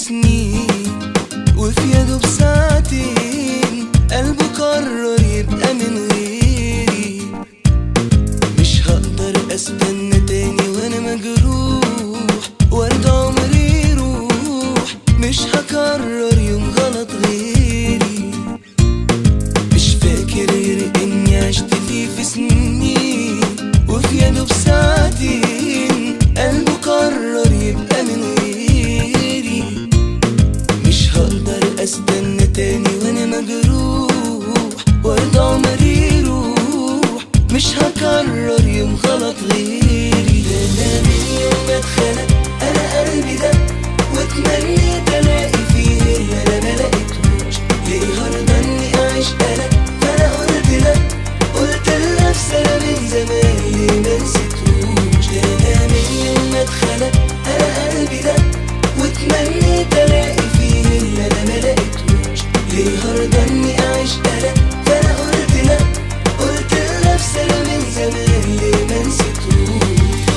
سنين وفي يدوب ساعتين قلبه قرر يبقى من غيري. مش هقدر استنى تاني وانا مجروح وارد عمري يروح. مش هكرر يوم غلط غيري. مش فاكر غير اني عشت فيه في سنين وفي يدوب ساعتين قلبه قرر يبقى من غيري. مش هقدر استنى تاني وانا مجروح وارد عمري يروح. مش هكرر يوم غلط غيري. انا من يوم ما اتخلق انا قلبي ده واتمنيت الاقي فيه اللي انا ملقتهوش. ليه هرضى اني اعيش قلق فانا قلت لا. قلت لنفسي انا من زمان ليه منسيتهوش. انا من يوم ما اتخلق انا قلبي ده واتمنيت الاقي فيه اللي انا ملقتهوش. ليه هرضى اني اعيش قلق فانا قلت لا. قلت لنفسي انا من زمان ليه منسيتهوش.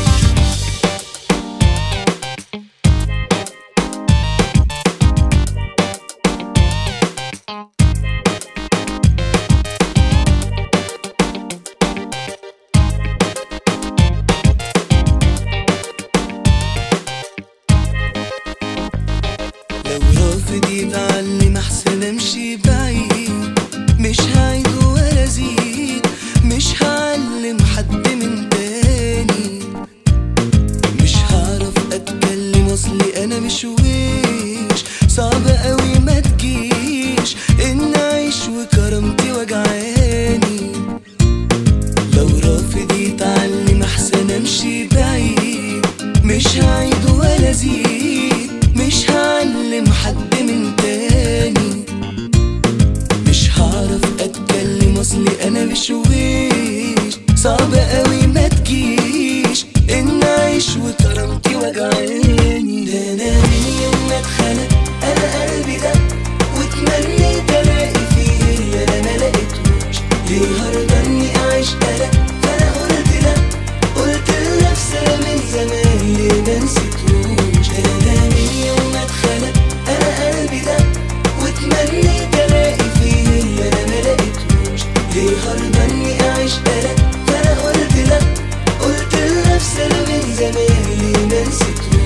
رافض يتعلم احسن امشي بعيد. مش هعيد ولا ازيد. مش هعلم حد من تاني. مش هعرف اتكلم اصلي انا مش ويش. صعب قوي ما تجيش ان اعيش وكرامتي وجعاني. لو رافض يتعلم احسن امشي بعيد. مش هعيد ولا ازيد. مش هعلم حد من تاني. مش هعرف اتكلم اصلي انا مش ويش. صعب قوي ما تجيش ان اعيش وكرامتي وجعاني. ده انا من يوم ما اتخلق انا قلبي ده واتمنيت الاقي فيه اللي انا ملقتهوش. ليه هرضى اني اعيش قلق فانا قلت لا. قلت لنفسي انا من زمان ليه منسيتهوش. انا من يوم ما اتخلق انا قلبي ده واتمنيت الاقي فيه اللي انا ملقتهوش. ليه هرضى اني اعيش قلق فانا قلت لا. قلت لنفسي انا من زمان ليه منسيتهوش.